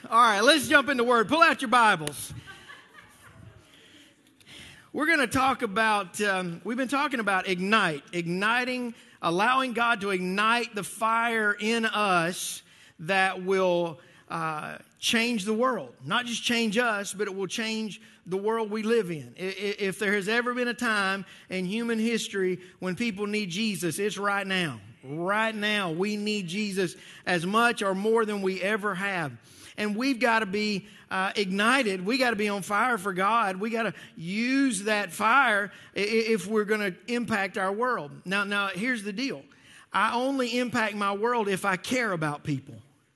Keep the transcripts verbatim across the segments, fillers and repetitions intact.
All right, let's jump into Word. Pull out your Bibles. We're going to talk about, um, we've been talking about ignite, igniting, allowing God to ignite the fire in us that will uh, change the world. Not just change us, but it will change the world we live in. If there has ever been a time in human history when people need Jesus, it's right now. Right now, we need Jesus as much or more than we ever have. And we've got to be uh, ignited. We got to be on fire for God. We got to use that fire if we're going to impact our world. Now, now, here's the deal. I only impact my world if I care about people.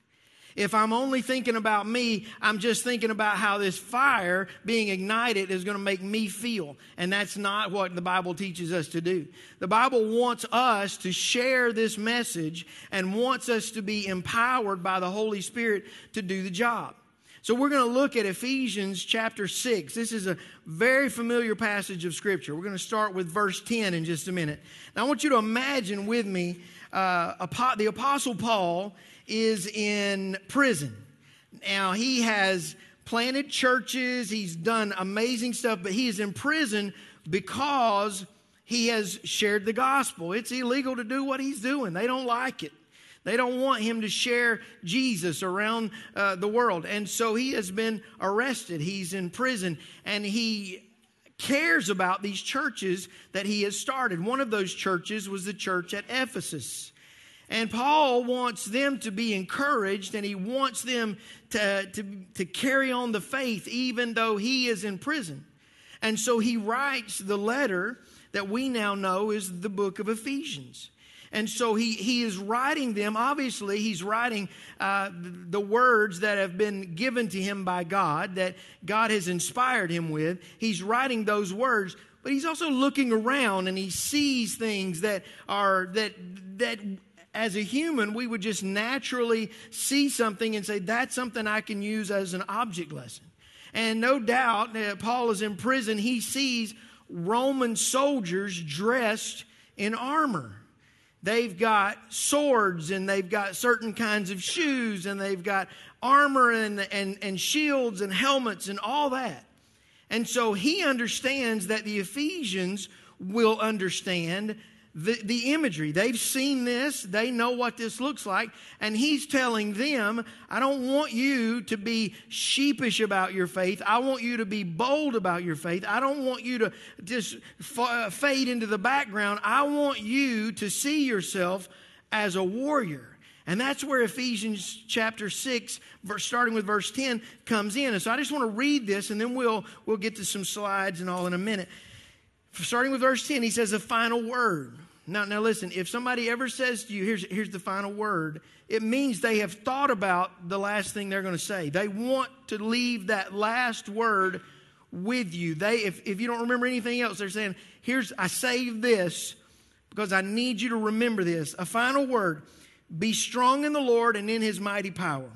If I'm only thinking about me, I'm just thinking about how this fire being ignited is going to make me feel. And that's not what the Bible teaches us to do. The Bible wants us to share this message and wants us to be empowered by the Holy Spirit to do the job. So we're going to look at Ephesians chapter six. This is a very familiar passage of Scripture. We're going to start with verse ten in just a minute. Now I want you to imagine with me uh, the Apostle Paul is in prison. Now, he has planted churches. He's done amazing stuff, but he is in prison because he has shared the gospel. It's illegal to do what he's doing. They don't like it. They don't want him to share Jesus around uh, the world. And so he has been arrested. He's in prison, and he cares about these churches that he has started. One of those churches was the church at Ephesus. And Paul wants them to be encouraged, and he wants them to, to, to carry on the faith even though he is in prison. And so he writes the letter that we now know is the book of Ephesians. And so he, he is writing them. Obviously, he's writing uh, the words that have been given to him by God, that God has inspired him with. He's writing those words, but he's also looking around, and he sees things that are that that. As a human, we would just naturally see something and say, that's something I can use as an object lesson. And no doubt, uh, Paul is in prison. He sees Roman soldiers dressed in armor. They've got swords, and they've got certain kinds of shoes, and they've got armor and, and, and shields and helmets and all that. And so he understands that the Ephesians will understand The, the imagery. They've seen this. They know what this looks like. And he's telling them, I don't want you to be sheepish about your faith. I want you to be bold about your faith. I don't want you to just f- fade into the background. I want you to see yourself as a warrior. And that's where Ephesians chapter six, verse, starting with verse ten, comes in. And so I just want to read this, and then we'll, we'll get to some slides and all in a minute. Starting with verse ten, he says a final word. Now, now listen, if somebody ever says to you, here's, here's the final word, it means they have thought about the last thing they're going to say. They want to leave that last word with you. They, if, if you don't remember anything else, they're saying, here's, I saved this because I need you to remember this. A final word, be strong in the Lord and in His mighty power.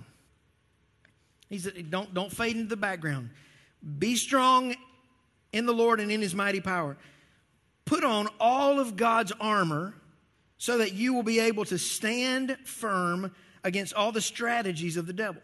He said, don't, don't fade into the background. Be strong in the Lord and in His mighty power. Put on all of God's armor so that you will be able to stand firm against all the strategies of the devil.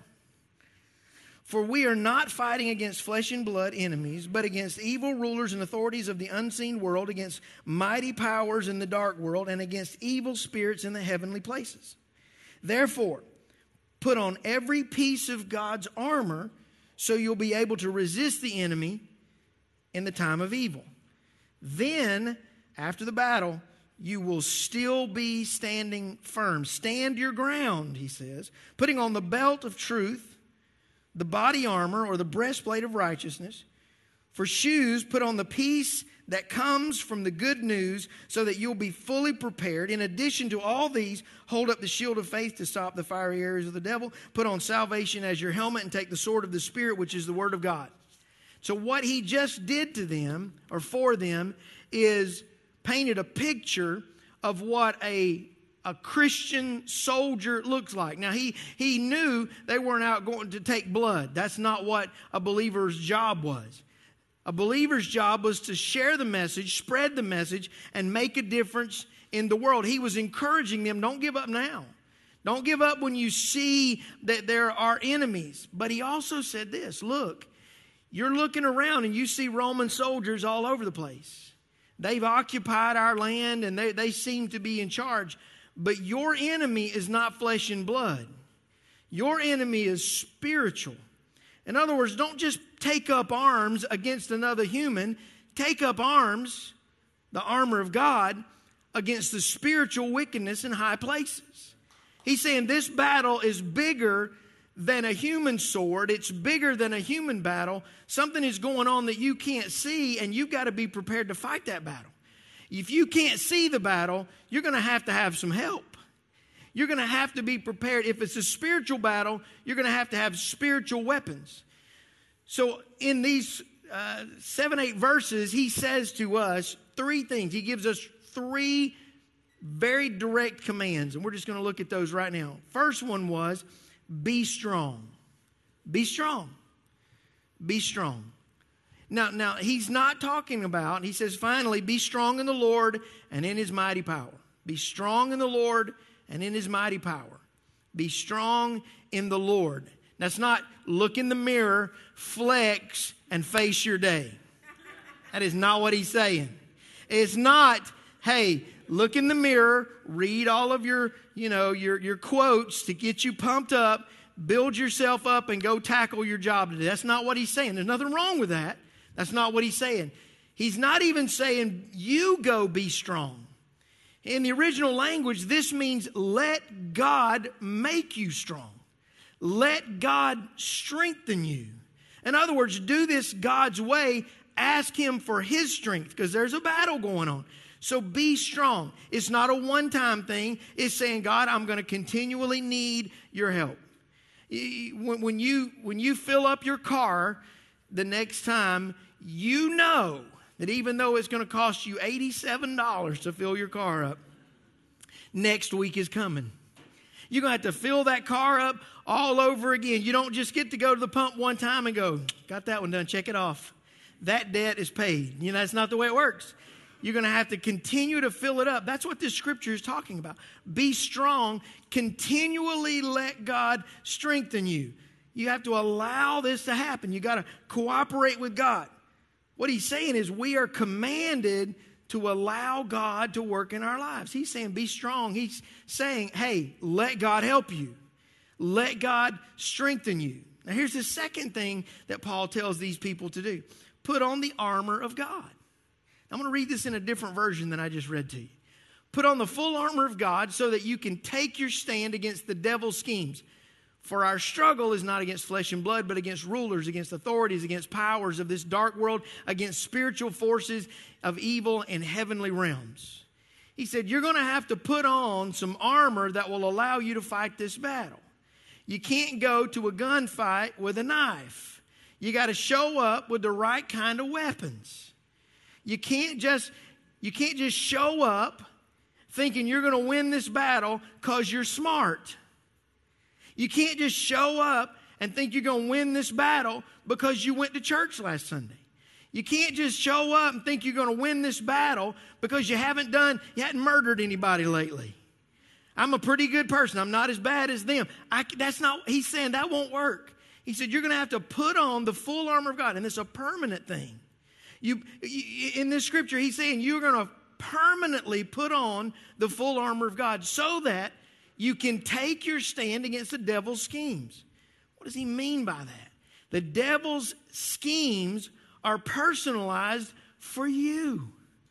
For we are not fighting against flesh and blood enemies, but against evil rulers and authorities of the unseen world, against mighty powers in the dark world, and against evil spirits in the heavenly places. Therefore, put on every piece of God's armor so you'll be able to resist the enemy in the time of evil. Then, after the battle, you will still be standing firm. Stand your ground, he says, putting on the belt of truth, the body armor or the breastplate of righteousness. For shoes, put on the peace that comes from the good news so that you'll be fully prepared. In addition to all these, hold up the shield of faith to stop the fiery arrows of the devil. Put on salvation as your helmet and take the sword of the Spirit, which is the word of God. So what he just did to them, or for them, is painted a picture of what a, a Christian soldier looks like. Now, he, he knew they weren't out going to take blood. That's not what a believer's job was. A believer's job was to share the message, spread the message, and make a difference in the world. He was encouraging them, don't give up now. Don't give up when you see that there are enemies. But he also said this, look, you're looking around and you see Roman soldiers all over the place. They've occupied our land and they, they seem to be in charge. But your enemy is not flesh and blood. Your enemy is spiritual. In other words, don't just take up arms against another human. Take up arms, the armor of God, against the spiritual wickedness in high places. He's saying this battle is bigger than a human sword. It's bigger than a human battle. Something is going on that you can't see, and you've got to be prepared to fight that battle. If you can't see the battle, you're going to have to have some help. You're going to have to be prepared. If it's a spiritual battle, you're going to have to have spiritual weapons. So in these uh, seven, eight verses, he says to us three things. He gives us three very direct commands, and we're just going to look at those right now. First one was, be strong. Be strong. Be strong. Now, now he's not talking about, he says, finally, be strong in the Lord and in his mighty power. Be strong in the Lord and in his mighty power. Be strong in the Lord. That's not look in the mirror, flex, and face your day. That is not what he's saying. It's not, hey, look in the mirror, read all of your, you know, your, your quotes to get you pumped up, build yourself up, and go tackle your job today. That's not what he's saying. There's nothing wrong with that. That's not what he's saying. He's not even saying, you go be strong. In the original language, this means let God make you strong. Let God strengthen you. In other words, do this God's way. Ask him for his strength because there's a battle going on. So be strong. It's not a one-time thing. It's saying, God, I'm going to continually need your help. When you, when you fill up your car the next time, you know that even though it's going to cost you eighty-seven dollars to fill your car up, next week is coming. You're going to have to fill that car up all over again. You don't just get to go to the pump one time and go, got that one done, check it off. That debt is paid. You know, that's not the way it works. You're going to have to continue to fill it up. That's what this scripture is talking about. Be strong. Continually let God strengthen you. You have to allow this to happen. You got to cooperate with God. What he's saying is we are commanded to allow God to work in our lives. He's saying be strong. He's saying, hey, let God help you. Let God strengthen you. Now here's the second thing that Paul tells these people to do. Put on the armor of God. I'm going to read this in a different version than I just read to you. Put on the full armor of God so that you can take your stand against the devil's schemes. For our struggle is not against flesh and blood, but against rulers, against authorities, against powers of this dark world, against spiritual forces of evil in heavenly realms. He said, you're going to have to put on some armor that will allow you to fight this battle. You can't go to a gunfight with a knife. You got to show up with the right kind of weapons. You can't just, you can't just show up thinking you're going to win this battle because you're smart. You can't just show up and think you're going to win this battle because you went to church last Sunday. You can't just show up and think you're going to win this battle because you haven't done, you haven't murdered anybody lately. I'm a pretty good person. I'm not as bad as them. I, that's not, he's saying that won't work. He said, you're going to have to put on the full armor of God. And it's a permanent thing. You, you in this scripture, he's saying you're going to permanently put on the full armor of God so that you can take your stand against the devil's schemes. What does he mean by that? The devil's schemes are personalized for you.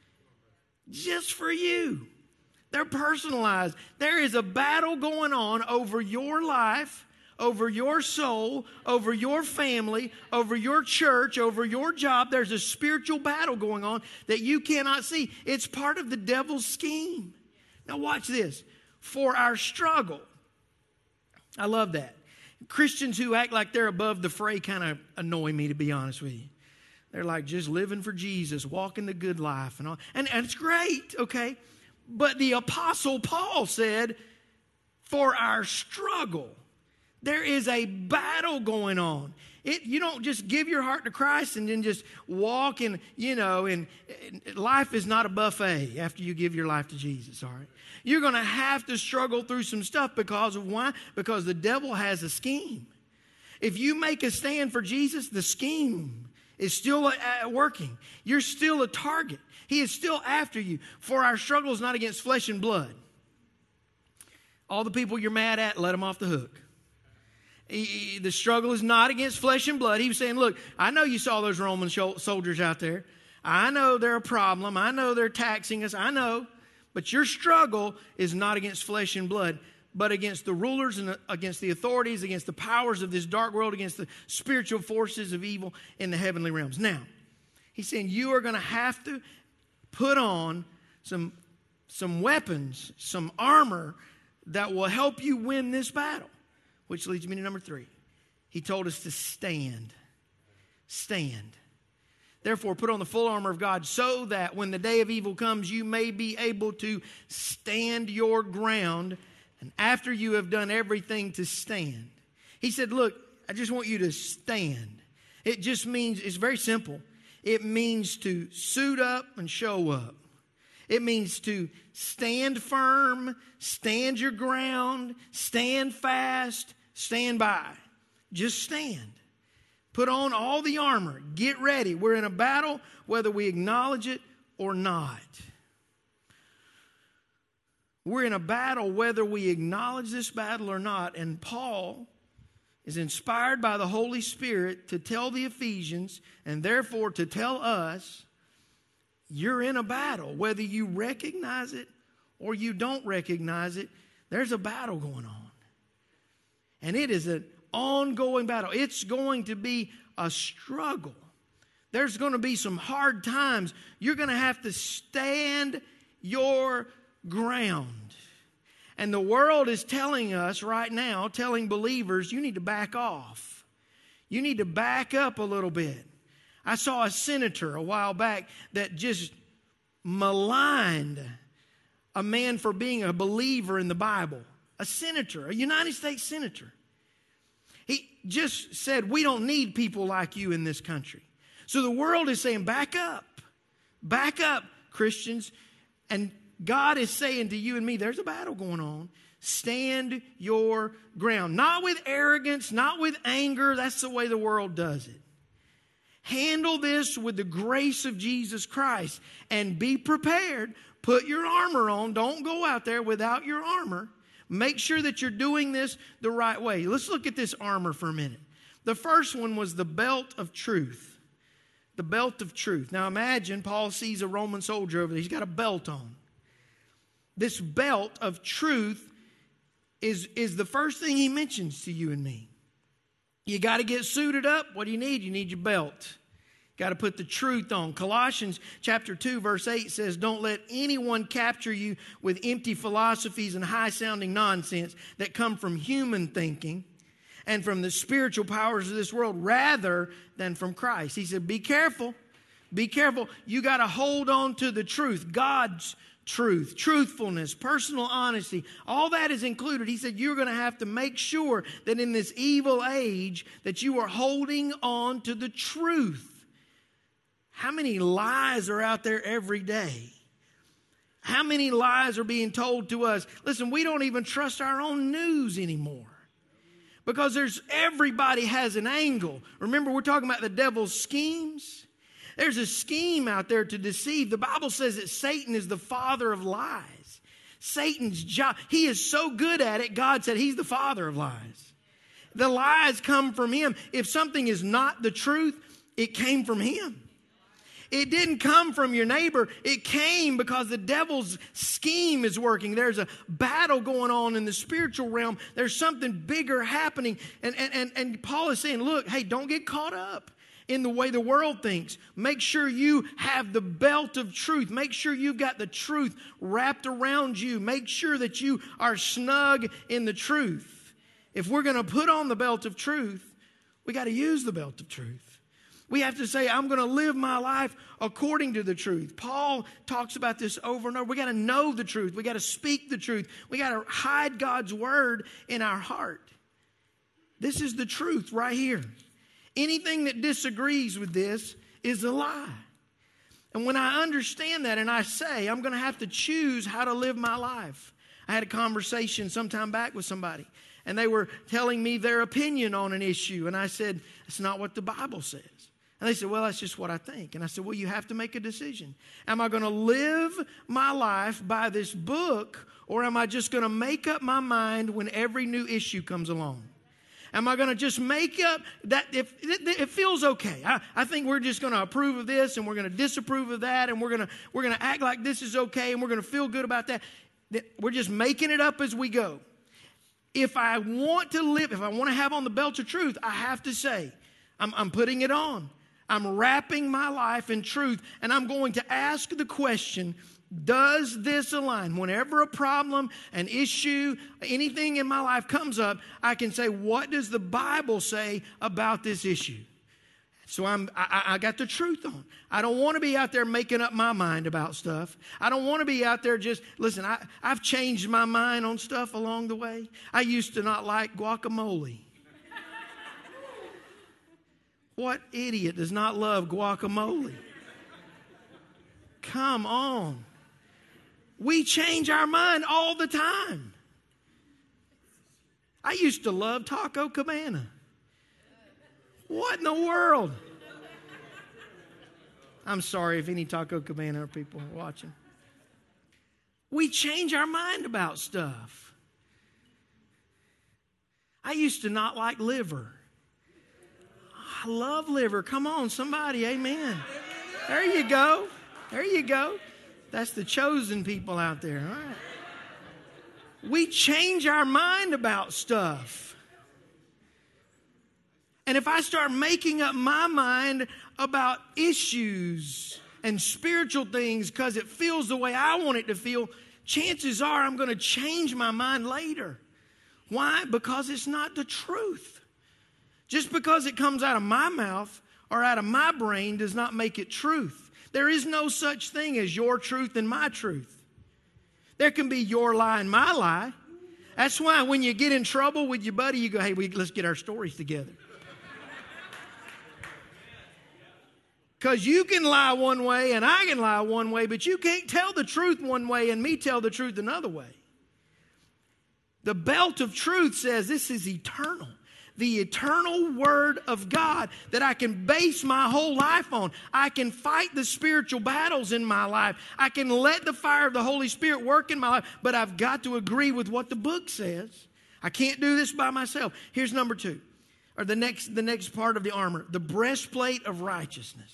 Just for you. They're personalized. There is a battle going on over your life, over your soul, over your family, over your church, over your job. There's a spiritual battle going on that you cannot see. It's part of the devil's scheme. Now watch this. For our struggle. I love that. Christians who act like they're above the fray kind of annoy me, to be honest with you. They're like just living for Jesus, walking the good life and all. And, and it's great, okay? But the Apostle Paul said, for our struggle. There is a battle going on. It, you don't just give your heart to Christ and then just walk in, you know, and, and life is not a buffet after you give your life to Jesus, all right? You're going to have to struggle through some stuff because of why? Because the devil has a scheme. If you make a stand for Jesus, the scheme is still uh, working. You're still a target. He is still after you. For our struggle is not against flesh and blood. All the people you're mad at, let them off the hook. He, the struggle is not against flesh and blood. He was saying, look, I know you saw those Roman soldiers out there. I know they're a problem. I know they're taxing us. I know. But your struggle is not against flesh and blood, but against the rulers and against the authorities, against the powers of this dark world, against the spiritual forces of evil in the heavenly realms. Now, he's saying you are going to have to put on some, some weapons, some armor that will help you win this battle. Which leads me to number three. He told us to stand. Stand. Therefore, put on the full armor of God so that when the day of evil comes, you may be able to stand your ground. And after you have done everything to stand. He said, look, I just want you to stand. It just means, it's very simple. It means to suit up and show up. It means to stand firm, stand your ground, stand fast, stand by. Just stand. Put on all the armor. Get ready. We're in a battle whether we acknowledge it or not. We're in a battle whether we acknowledge this battle or not. And Paul is inspired by the Holy Spirit to tell the Ephesians and therefore to tell us, you're in a battle. Whether you recognize it or you don't recognize it, there's a battle going on. And it is an ongoing battle. It's going to be a struggle. There's going to be some hard times. You're going to have to stand your ground. And the world is telling us right now, telling believers, you need to back off. You need to back up a little bit. I saw a senator a while back that just maligned a man for being a believer in the Bible. A senator, a United States senator. He just said, we don't need people like you in this country. So the world is saying, back up. Back up, Christians. And God is saying to you and me, there's a battle going on. Stand your ground. Not with arrogance, not with anger. That's the way the world does it. Handle this with the grace of Jesus Christ and be prepared. Put your armor on. Don't go out there without your armor. Make sure that you're doing this the right way. Let's look at this armor for a minute. The first one was the belt of truth. The belt of truth. Now imagine Paul sees a Roman soldier over there. He's got a belt on. This belt of truth is, is the first thing he mentions to you and me. You got to get suited up. What do you need? You need your belt. Got to put the truth on. Colossians chapter two verse eight says, don't let anyone capture you with empty philosophies and high-sounding nonsense that come from human thinking and from the spiritual powers of this world rather than from Christ. He said, be careful. Be careful. You got to hold on to the truth. God's truth, truthfulness, personal honesty, all that is included. He said you're going to have to make sure that in this evil age that you are holding on to the truth. How many lies are out there every day? How many lies are being told to us? Listen, we don't even trust our own news anymore because there's everybody has an angle. Remember, we're talking about the devil's schemes. There's a scheme out there to deceive. The Bible says that Satan is the father of lies. Satan's job, he is so good at it, God said he's the father of lies. The lies come from him. If something is not the truth, it came from him. It didn't come from your neighbor. It came because the devil's scheme is working. There's a battle going on in the spiritual realm. There's something bigger happening. And, and, and, and Paul is saying, look, hey, don't get caught up in the way the world thinks. Make sure you have the belt of truth. Make sure you've got the truth wrapped around you. Make sure that you are snug in the truth. If we're going to put on the belt of truth, we got to use the belt of truth. We have to say, I'm going to live my life according to the truth. Paul talks about this over and over. We got to know the truth. We got to speak the truth. We got to hide God's word in our heart. This is the truth right here. Anything that disagrees with this is a lie. And when I understand that and I say, I'm going to have to choose how to live my life. I had a conversation sometime back with somebody, and they were telling me their opinion on an issue. And I said, it's not what the Bible says. And they said, well, that's just what I think. And I said, well, you have to make a decision. Am I going to live my life by this book, or am I just going to make up my mind when every new issue comes along? Am I going to just make up that if it, it feels okay? I, I think we're just going to approve of this and we're going to disapprove of that, and we're going to we're going to act like this is okay and we're going to feel good about that. We're just making it up as we go. If I want to live, if I want to have on the belt of truth, I have to say, I'm, I'm putting it on. I'm wrapping my life in truth, and I'm going to ask the question, does this align? Whenever a problem, an issue, anything in my life comes up, I can say, what does the Bible say about this issue? So I'm, I, I got the truth on. I don't want to be out there making up my mind about stuff. I don't want to be out there just, listen, I, I've changed my mind on stuff along the way. I used to not like guacamole. What idiot does not love guacamole? Come on. We change our mind all the time. I used to love Taco Cabana. What in the world? I'm sorry if any Taco Cabana people are watching. We change our mind about stuff. I used to not like liver. I love liver. Come on, somebody, amen. There you go. There you go. That's the chosen people out there. All right. We change our mind about stuff. And if I start making up my mind about issues and spiritual things because it feels the way I want it to feel, chances are I'm going to change my mind later. Why? Because it's not the truth. Just because it comes out of my mouth or out of my brain does not make it truth. There is no such thing as your truth and my truth. There can be your lie and my lie. That's why when you get in trouble with your buddy, you go, hey, we, let's get our stories together. Because you can lie one way and I can lie one way, but you can't tell the truth one way and me tell the truth another way. The belt of truth says this is eternal. The eternal Word of God that I can base my whole life on. I can fight the spiritual battles in my life. I can let the fire of the Holy Spirit work in my life, but I've got to agree with what the book says. I can't do this by myself. Here's number two, or the next, the next part of the armor, the breastplate of righteousness.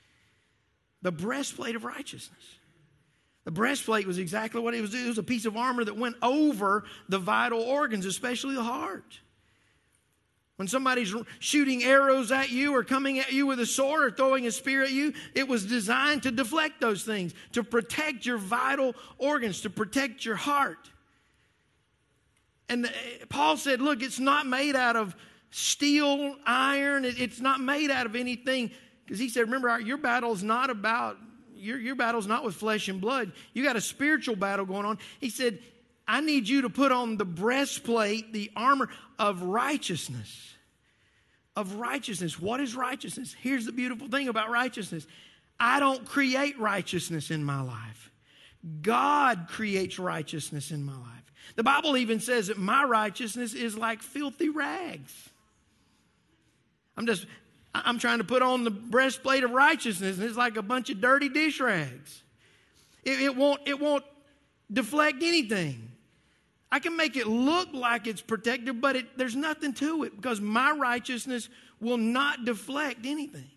The breastplate of righteousness. The breastplate was exactly what it was. It was a piece of armor that went over the vital organs, especially the heart. When somebody's shooting arrows at you or coming at you with a sword or throwing a spear at you, it was designed to deflect those things, to protect your vital organs, to protect your heart. And Paul said, look, it's not made out of steel, iron. It's not made out of anything. Because he said, remember, your battle is not about, your, your battle is not with flesh and blood. You got a spiritual battle going on. He said, I need you to put on the breastplate, the armor of righteousness. Of righteousness. What is righteousness? Here's the beautiful thing about righteousness. I don't create righteousness in my life. God creates righteousness in my life. The Bible even says that my righteousness is like filthy rags. I'm just, I'm trying to put on the breastplate of righteousness, and it's like a bunch of dirty dish rags. It, it won't, it won't deflect anything. I can make it look like it's protected, but it, there's nothing to it because my righteousness will not deflect anything.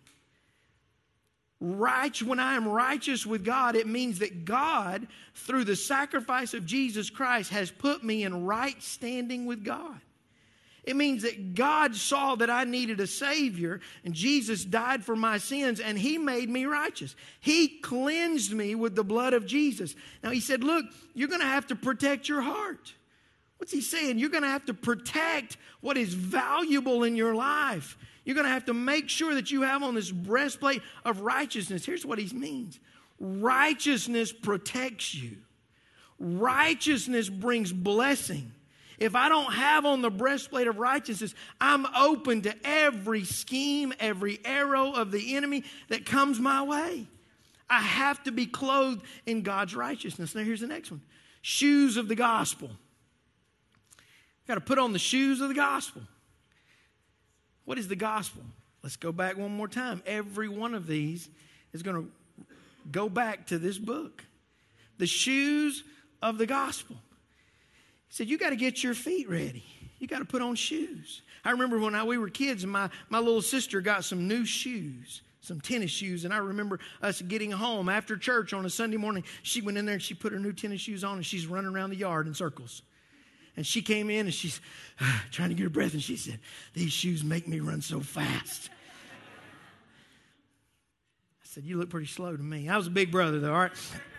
Right, when I am righteous with God, it means that God, through the sacrifice of Jesus Christ, has put me in right standing with God. It means that God saw that I needed a Savior, and Jesus died for my sins, and He made me righteous. He cleansed me with the blood of Jesus. Now, He said, look, you're going to have to protect your heart. What's He saying? You're going to have to protect what is valuable in your life. You're going to have to make sure that you have on this breastplate of righteousness. Here's what He means. Righteousness protects you. Righteousness brings blessing. If I don't have on the breastplate of righteousness, I'm open to every scheme, every arrow of the enemy that comes my way. I have to be clothed in God's righteousness. Now here's the next one. Shoes of the gospel. Got to put on the shoes of the gospel. What is the gospel? Let's go back one more time. Every one of these is going to go back to this book. The shoes of the gospel. He said, you got to get your feet ready. You got to put on shoes. I remember when I, we were kids and my, my little sister got some new shoes, some tennis shoes. And I remember us getting home after church on a Sunday morning. She went in there and she put her new tennis shoes on and she's running around the yard in circles. And she came in and she's uh, trying to get her breath. And she said, these shoes make me run so fast. I said, you look pretty slow to me. I was a big brother though, all right?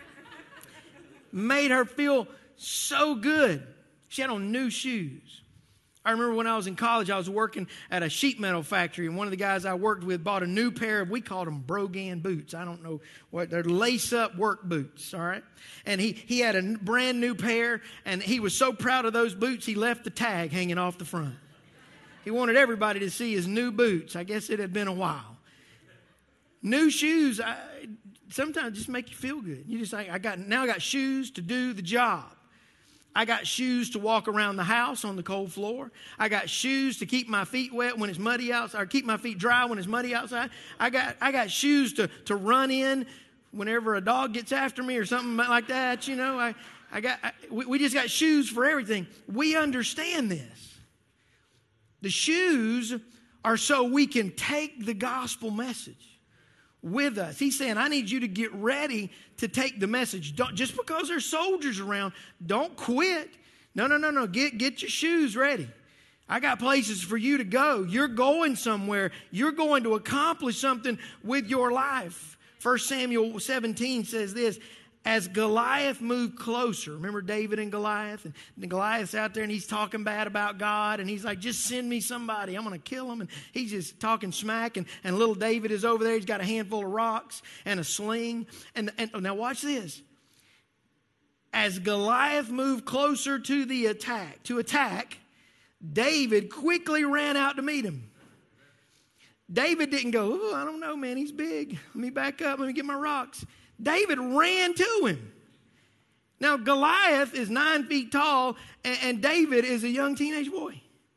Made her feel so good. She had on new shoes. I remember when I was in college, I was working at a sheet metal factory, and one of the guys I worked with bought a new pair of, we called them Brogan boots. I don't know what, they're lace-up work boots, all right? And he, he had a brand new pair, and he was so proud of those boots, he left the tag hanging off the front. He wanted everybody to see his new boots. I guess it had been a while. New shoes, I, sometimes just make you feel good. You just like, I got, now I got shoes to do the job. I got shoes to walk around the house on the cold floor. I got shoes to keep my feet wet when it's muddy outside, or keep my feet dry when it's muddy outside. I got I got shoes to, to run in whenever a dog gets after me or something like that. You know, I, I got I, we, we just got shoes for everything. We understand this. The shoes are so we can take the gospel message with us. He's saying, I need you to get ready to take the message. Don't, just because there's soldiers around, don't quit. No, no, no, no. Get, get your shoes ready. I got places for you to go. You're going somewhere. You're going to accomplish something with your life. First Samuel seventeen says this, as Goliath moved closer, remember David and Goliath? And, and Goliath's out there and he's talking bad about God. And he's like, just send me somebody. I'm going to kill him. And he's just talking smack. And, and little David is over there. He's got a handful of rocks and a sling. And, and now watch this. As Goliath moved closer to the attack, to attack, David quickly ran out to meet him. David didn't go, oh, I don't know, man. He's big. Let me back up. Let me get my rocks. David ran to him. Now, Goliath is nine feet tall, and, and David is a young teenage boy.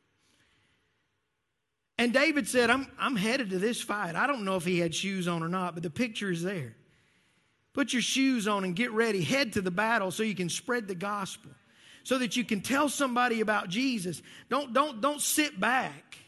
And David said, I'm, I'm headed to this fight. I don't know if he had shoes on or not, but the picture is there. Put your shoes on and get ready. Head to the battle so you can spread the gospel, so that you can tell somebody about Jesus. Don't, don't, don't sit back.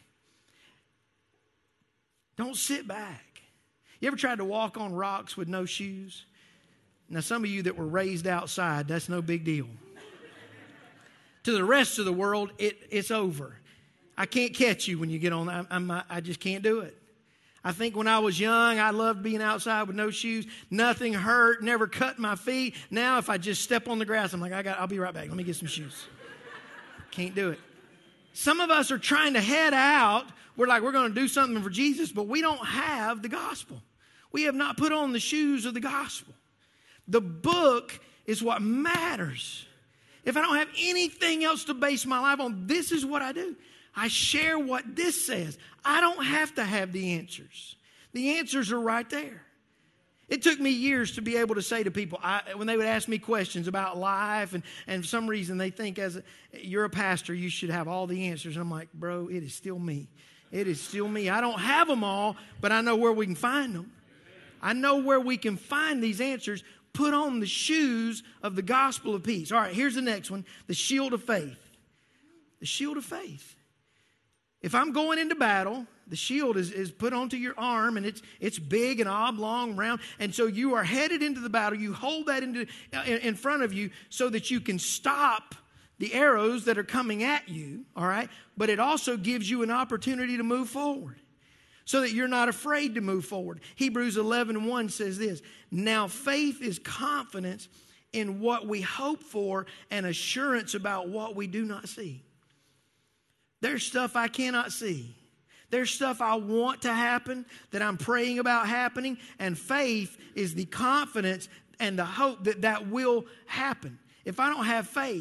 Don't sit back. You ever tried to walk on rocks with no shoes? Now, some of you that were raised outside, that's no big deal. To the rest of the world, it, it's over. I can't catch you when you get on. I, I'm, I just can't do it. I think when I was young, I loved being outside with no shoes. Nothing hurt, never cut my feet. Now, if I just step on the grass, I'm like, I got, I'll be right back. Let me get some shoes. Can't do it. Some of us are trying to head out. We're like, we're going to do something for Jesus, but we don't have the gospel. We have not put on the shoes of the gospel. The book is what matters. If I don't have anything else to base my life on, this is what I do. I share what this says. I don't have to have the answers. The answers are right there. It took me years to be able to say to people, I, when they would ask me questions about life, and, and for some reason they think as a, you're a pastor, you should have all the answers. And I'm like, bro, it is still me. It is still me. I don't have them all, but I know where we can find them. I know where we can find these answers. Put on the shoes of the gospel of peace. All right, here's the next one. The shield of faith. The shield of faith. If I'm going into battle, the shield is, is put onto your arm, and it's it's big and oblong, round. And so you are headed into the battle. You hold that into in, in front of you so that you can stop the arrows that are coming at you, all right? But it also gives you an opportunity to move forward, so that you're not afraid to move forward. Hebrews eleven one says this, now faith is confidence in what we hope for and assurance about what we do not see. There's stuff I cannot see. There's stuff I want to happen that I'm praying about happening, and faith is the confidence and the hope that that will happen. If I don't have faith,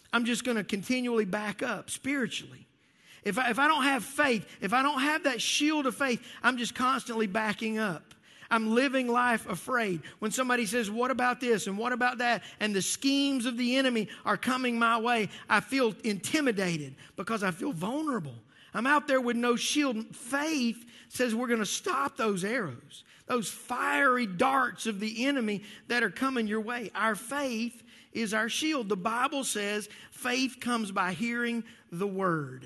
I'm just going to continually back up spiritually. If I, if I don't have faith, if I don't have that shield of faith, I'm just constantly backing up. I'm living life afraid. When somebody says, what about this and what about that? And the schemes of the enemy are coming my way, I feel intimidated because I feel vulnerable. I'm out there with no shield. Faith says we're going to stop those arrows, those fiery darts of the enemy that are coming your way. Our faith is our shield. The Bible says faith comes by hearing the word.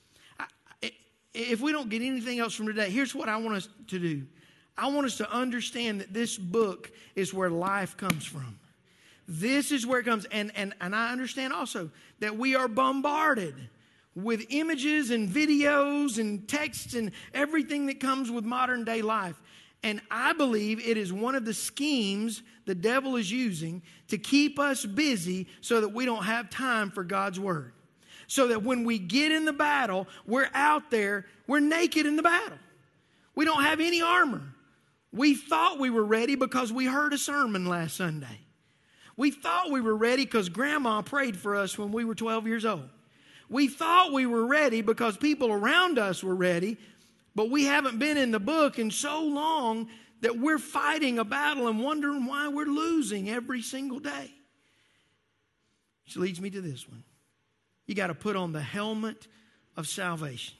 If we don't get anything else from today, here's what I want us to do. I want us to understand that this book is where life comes from. This is where it comes. And, and, and I understand also that we are bombarded with images and videos and texts and everything that comes with modern day life. And I believe it is one of the schemes the devil is using to keep us busy so that we don't have time for God's word. So that when we get in the battle, we're out there, we're naked in the battle. We don't have any armor. We thought we were ready because we heard a sermon last Sunday. We thought we were ready because Grandma prayed for us when we were twelve years old. We thought we were ready because people around us were ready, but we haven't been in the book in so long that we're fighting a battle and wondering why we're losing every single day. Which leads me to this one. You got to put on the helmet of salvation.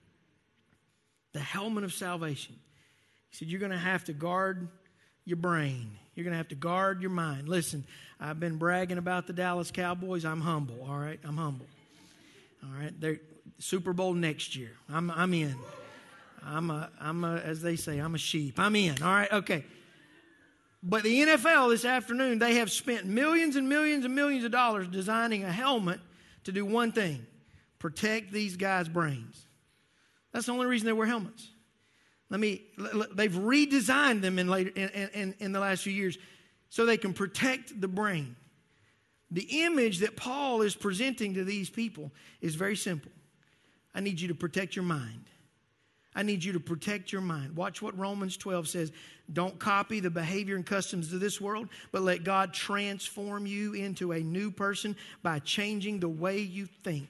The helmet of salvation. He said, you're going to have to guard your brain. You're going to have to guard your mind. Listen, I've been bragging about the Dallas Cowboys. I'm humble, all right? I'm humble. All right? They're Super Bowl next year. I'm I'm in. I'm a, I'm a, as they say, I'm a sheep. I'm in, all right? Okay. But the N F L this afternoon, they have spent millions and millions and millions of dollars designing a helmet to do one thing, protect these guys' brains. That's the only reason they wear helmets. Let me, they've redesigned them in, later, in, in, in the last few years so they can protect the brain. The image that Paul is presenting to these people is very simple. I need you to protect your mind. I need you to protect your mind. Watch what Romans twelve says. Don't copy the behavior and customs of this world, but let God transform you into a new person by changing the way you think.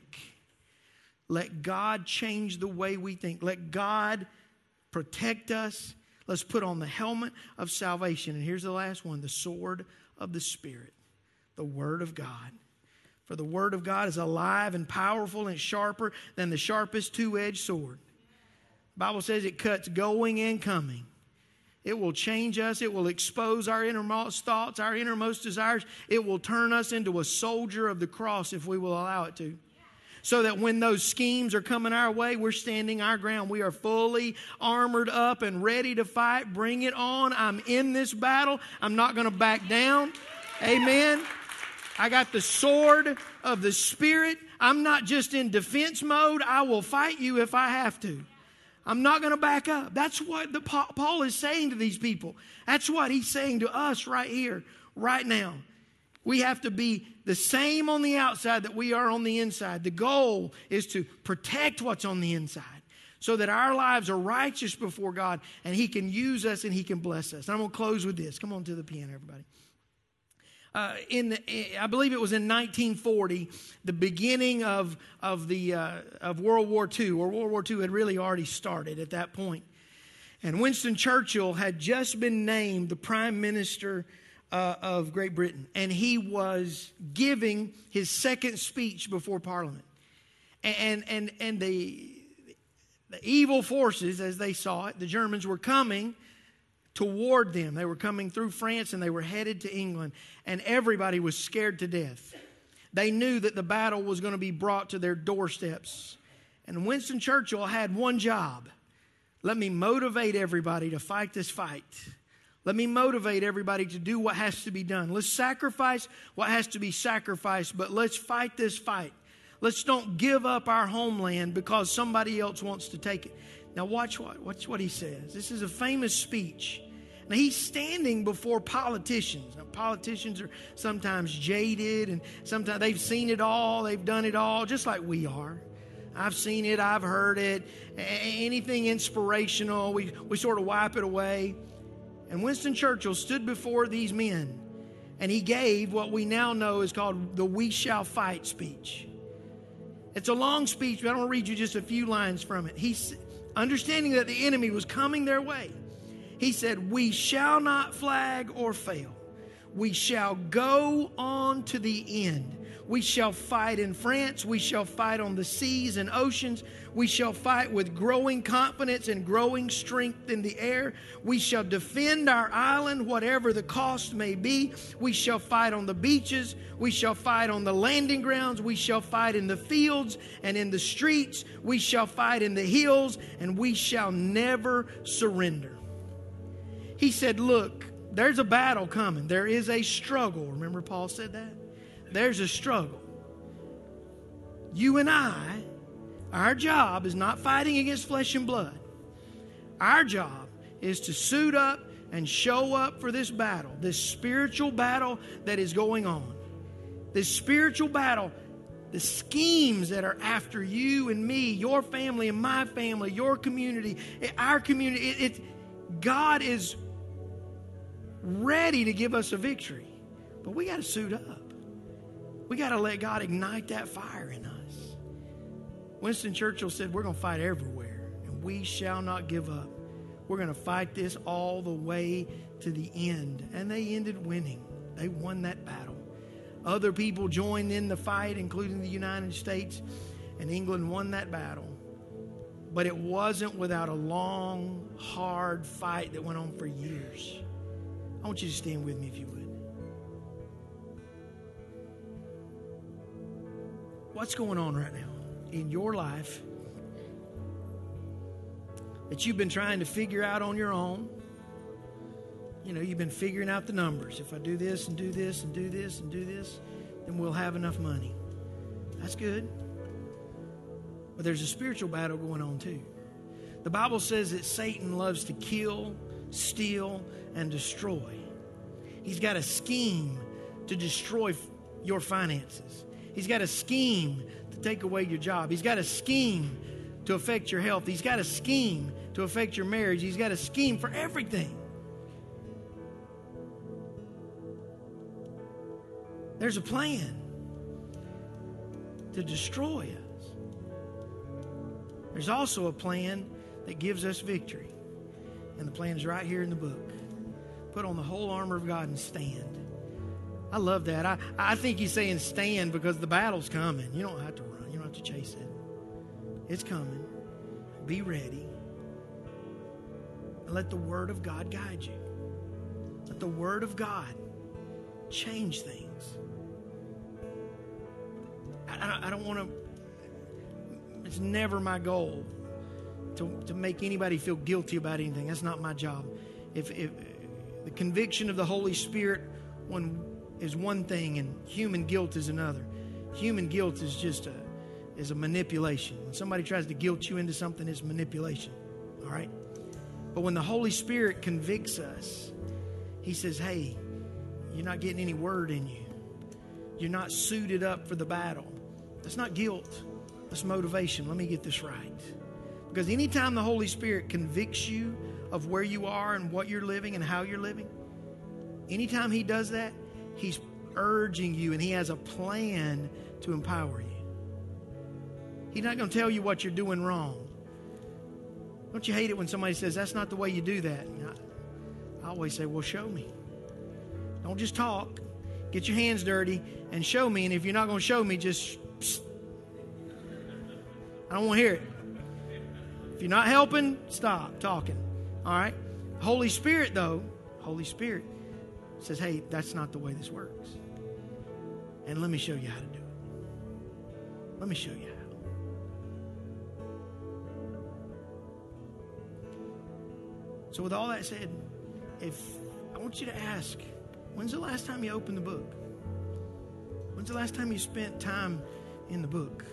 Let God change the way we think. Let God protect us. Let's put on the helmet of salvation. And here's the last one, the sword of the Spirit, the Word of God. For the Word of God is alive and powerful and sharper than the sharpest two-edged sword. The Bible says it cuts going and coming. It will change us. It will expose our innermost thoughts, our innermost desires. It will turn us into a soldier of the cross if we will allow it to. So that when those schemes are coming our way, we're standing our ground. We are fully armored up and ready to fight. Bring it on. I'm in this battle. I'm not going to back down. Amen. I got the sword of the Spirit. I'm not just in defense mode. I will fight you if I have to. I'm not going to back up. That's what the, Paul is saying to these people. That's what he's saying to us right here, right now. We have to be the same on the outside that we are on the inside. The goal is to protect what's on the inside so that our lives are righteous before God and He can use us and He can bless us. And I'm going to close with this. Come on to the piano, everybody. Uh, in the, I believe it was in nineteen forty, the beginning of of the uh, of World War Two, or World War Two had really already started at that point. And Winston Churchill had just been named the Prime Minister uh, of Great Britain, and he was giving his second speech before Parliament. And and and the the evil forces, as they saw it, the Germans were coming toward them. They were coming through France and they were headed to England. And everybody was scared to death. They knew that the battle was going to be brought to their doorsteps. And Winston Churchill had one job. Let me motivate everybody to fight this fight. Let me motivate everybody to do what has to be done. Let's sacrifice what has to be sacrificed, but let's fight this fight. Let's don't give up our homeland because somebody else wants to take it. Now watch what, watch what he says. This is a famous speech. Now he's standing before politicians. Now politicians are sometimes jaded and sometimes they've seen it all. They've done it all just like we are. I've seen it. I've heard it. Anything inspirational, we, we sort of wipe it away. And Winston Churchill stood before these men And he gave what we now know is called the We Shall Fight speech. It's a long speech, but I want to read you just a few lines from it. He's understanding that the enemy was coming their way. He said, we shall not flag or fail. We shall go on to the end. We shall fight in France. We shall fight on the seas and oceans. We shall fight with growing confidence and growing strength in the air. We shall defend our island, whatever the cost may be. We shall fight on the beaches. We shall fight on the landing grounds. We shall fight in the fields and in the streets. We shall fight in the hills, and we shall never surrender. He said, look, there's a battle coming. There is a struggle. Remember Paul said that? There's a struggle. You and I, our job is not fighting against flesh and blood. Our job is to suit up and show up for this battle, this spiritual battle that is going on. This spiritual battle, the schemes that are after you and me, your family and my family, your community, our community. It, it, God is ready to give us a victory, but we got to suit up. We got to let God ignite that fire in us. Winston Churchill said, we're going to fight everywhere, and we shall not give up. We're going to fight this all the way to the end. And they ended winning. They won that battle. Other people joined in the fight, including the United States, and England won that battle. But it wasn't without a long, hard fight that went on for years. I want you to stand with me if you would. What's going on right now in your life that you've been trying to figure out on your own? You know, you've been figuring out the numbers. If I do this and do this and do this and do this, then we'll have enough money. That's good. But there's a spiritual battle going on too. The Bible says that Satan loves to kill, steal, and destroy. He's got a scheme to destroy your finances. He's got a scheme to take away your job. He's got a scheme to affect your health. He's got a scheme to affect your marriage. He's got a scheme for everything. There's a plan to destroy us. There's also a plan that gives us victory. And the plan is right here in the book. Put on the whole armor of God and stand. I love that. I, I think he's saying stand because the battle's coming. You don't have to run. You don't have to chase it. It's coming. Be ready. And let the Word of God guide you. Let the Word of God change things. I, I don't want to, it's never my goal to, to make anybody feel guilty about anything. That's not my job. If, if the conviction of the Holy Spirit when is one thing and human guilt is another. Human guilt is just a is a manipulation. When somebody tries to guilt you into something, it's manipulation. All right? But when the Holy Spirit convicts us, He says, hey, you're not getting any word in you. You're not suited up for the battle. That's not guilt. That's motivation. Let me get this right. Because anytime the Holy Spirit convicts you of where you are and what you're living and how you're living, anytime He does that, He's urging you and He has a plan to empower you. He's not going to tell you what you're doing wrong. Don't you hate it when somebody says, that's not the way you do that? I, I always say, well, show me. Don't just talk. Get your hands dirty and show me. And if you're not going to show me, just psst. I don't want to hear it. If you're not helping, stop talking. All right? Holy Spirit, though, Holy Spirit says, hey, that's not the way this works. And let me show you how to do it. Let me show you how. So with all that said, if I want you to ask, when's the last time you opened the book? When's the last time you spent time in the book?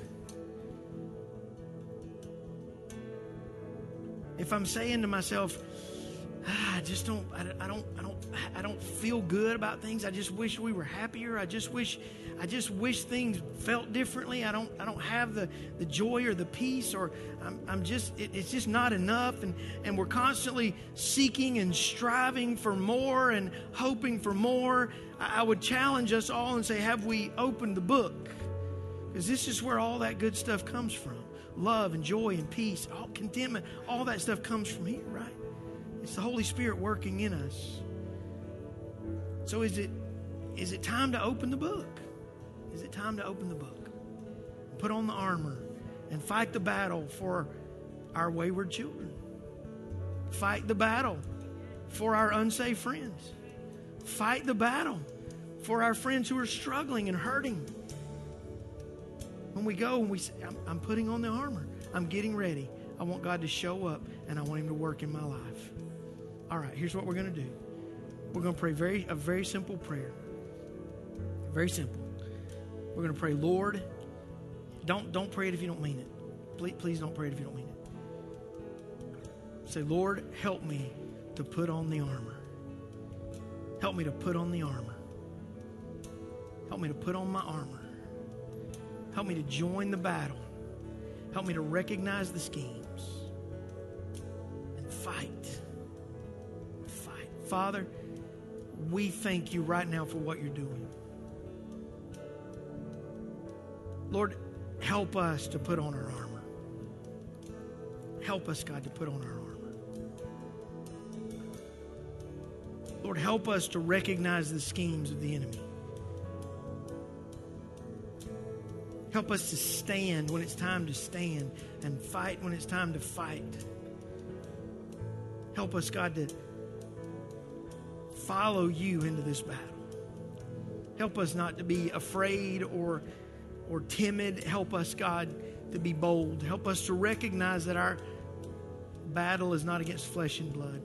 If I'm saying to myself, I just don't, I, I don't, I don't, I don't feel good about things. I just wish we were happier. I just wish, I just wish things felt differently. I don't, I don't have the, the joy or the peace, or I'm, I'm just, it, it's just not enough. And, and we're constantly seeking and striving for more and hoping for more. I, I would challenge us all and say, have we opened the book? Because this is where all that good stuff comes from. Love and joy and peace, all contentment, all that stuff comes from here, right? It's the Holy Spirit working in us. So is it is it time to open the book? Is it time to open the book? Put on the armor and fight the battle for our wayward children. Fight the battle for our unsaved friends. Fight the battle for our friends who are struggling and hurting. When we go and we say, I'm, I'm putting on the armor. I'm getting ready. I want God to show up, and I want Him to work in my life. All right, here's what we're going to do. We're going to pray very a very simple prayer. Very simple. We're going to pray, Lord, don't, don't pray it if you don't mean it. Please, please don't pray it if you don't mean it. Say, Lord, help me to put on the armor. Help me to put on the armor. Help me to put on my armor. Help me to join the battle. Help me to recognize the schemes and fight. Fight. Father, we thank you right now for what you're doing. Lord, help us to put on our armor. Help us, God, to put on our armor. Lord, help us to recognize the schemes of the enemy. Help us to stand when it's time to stand and fight when it's time to fight. Help us, God, to follow you into this battle. Help us not to be afraid or, or timid. Help us, God, to be bold. Help us to recognize that our battle is not against flesh and blood,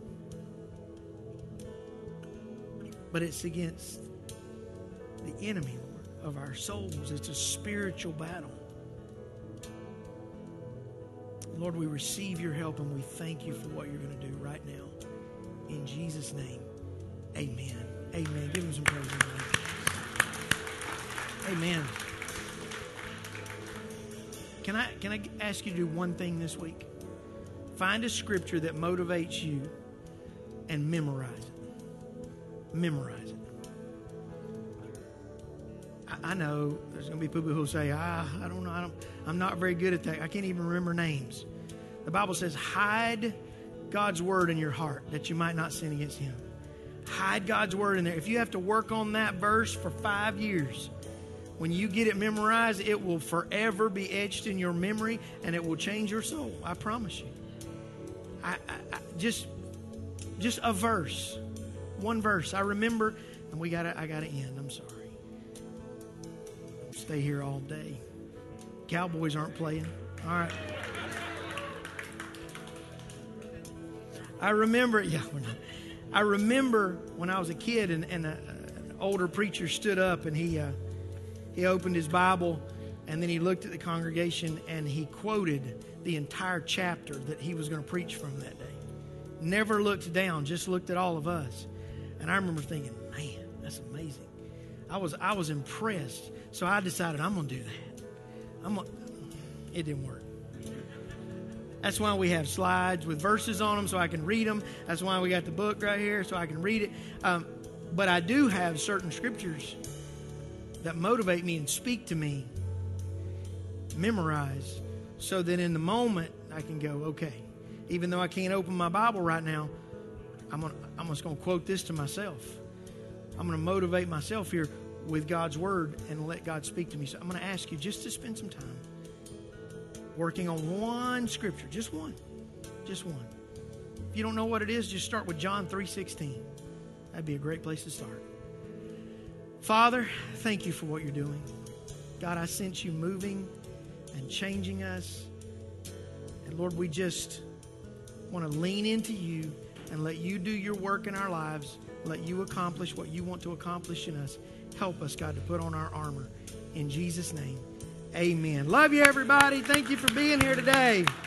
but it's against the enemy, of our souls. It's a spiritual battle. Lord, we receive your help and we thank you for what you're going to do right now. In Jesus' name, amen. Amen. Give him some praise. Amen. Can I, can I ask you to do one thing this week? Find a scripture that motivates you and memorize it. Memorize it. I know there's going to be people who say, ah, I don't know, I don't, I'm not very good at that. I can't even remember names. The Bible says, hide God's word in your heart that you might not sin against him. Hide God's word in there. If you have to work on that verse for five years, when you get it memorized, it will forever be etched in your memory and it will change your soul. I promise you. I, I, I just, just a verse, one verse. I remember, and we got I got to end. I'm sorry. Stay here all day. Cowboys aren't playing. All right. I remember, yeah, we're not. I remember when I was a kid and, and a, an older preacher stood up and he uh, he opened his Bible and then he looked at the congregation and he quoted the entire chapter that he was going to preach from that day. Never looked down, just looked at all of us. And I remember thinking, man, that's amazing. I was I was impressed. So I decided I'm going to do that. I'm gonna, it didn't work. That's why we have slides with verses on them so I can read them. That's why we got the book right here so I can read it. Um, but I do have certain scriptures that motivate me and speak to me, memorize, so that in the moment I can go, okay, even though I can't open my Bible right now, I'm gonna, I'm just going to quote this to myself. I'm going to motivate myself here with God's word and let God speak to me. So I'm going to ask you just to spend some time working on one scripture, just one, just one. If you don't know what it is, just start with John three sixteen. That'd be a great place to start. Father, thank you for what you're doing. God, I sense you moving and changing us. And Lord, we just want to lean into you and let you do your work in our lives. Let you accomplish what you want to accomplish in us. Help us, God, to put on our armor. In Jesus' name, amen. Love you, everybody. Thank you for being here today.